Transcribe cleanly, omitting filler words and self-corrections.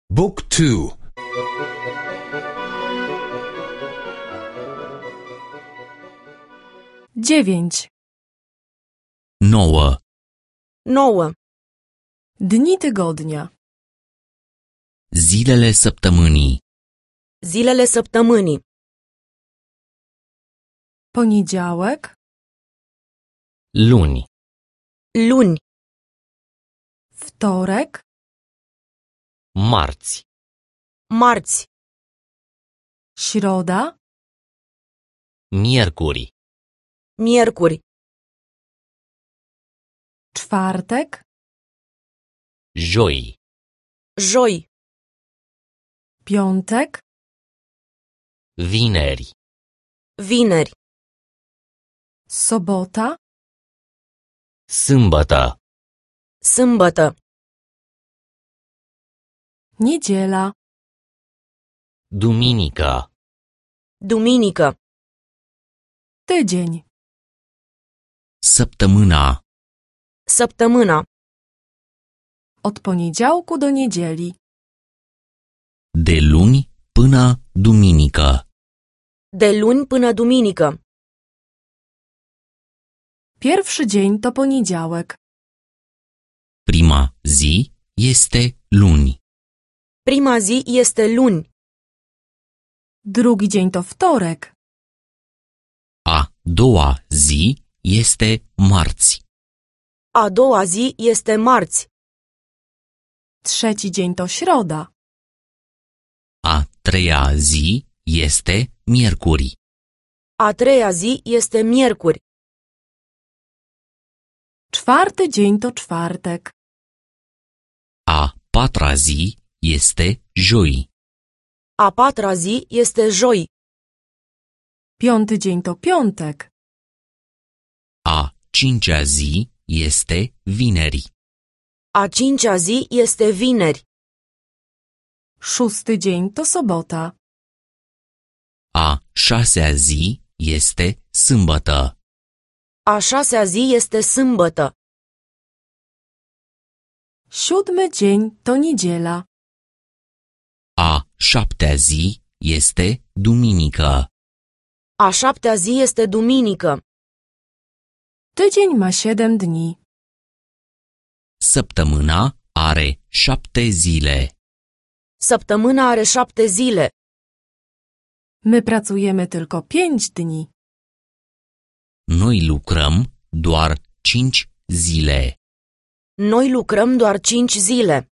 Book 2. 9. 9. 9. Dni tygodnia. Zilele săptămânii. Zilele săptămânii. Poniedziałek, Luni. Luni, wtorek, Marți. marți, środa, Miercuri. miercuri, czwartek, Joi. joi, piątek, Vineri. vineri, sobota, Sâmbătă. sâmbătă, niedziela, Duminică. duminică, tydzień, Săptămâna. săptămâna, od poniedziałku do niedzieli, De luni până duminică. de luni până duminică. pierwszy dzień to poniedziałek, Prima zi este luni. Prima zi este luni, drugi dzień to wtorek, A doua zi este marți. a doua zi este marți, trzeci dzień to środa, A treia zi este miercuri. a treia zi este miercuri, czwarty dzień to czwartek, A patra zi este joi. a patra zi este joi, piąty dzień to piątek, A cincea zi este vineri. a cincea zi este vineri, szósty dzień to sobota, A șasea zi este sâmbătă. a șasea zi este sâmbătă, siódmy dzień to niedziela, A șaptea zi este duminică. a șaptea zi este duminică, tydzień ma 7 dni, Săptămâna are 7 zile. săptămâna are 7 zile, my pracujemy tylko 5 dni. Noi lucrăm doar 5 zile. noi lucrăm doar 5 zile.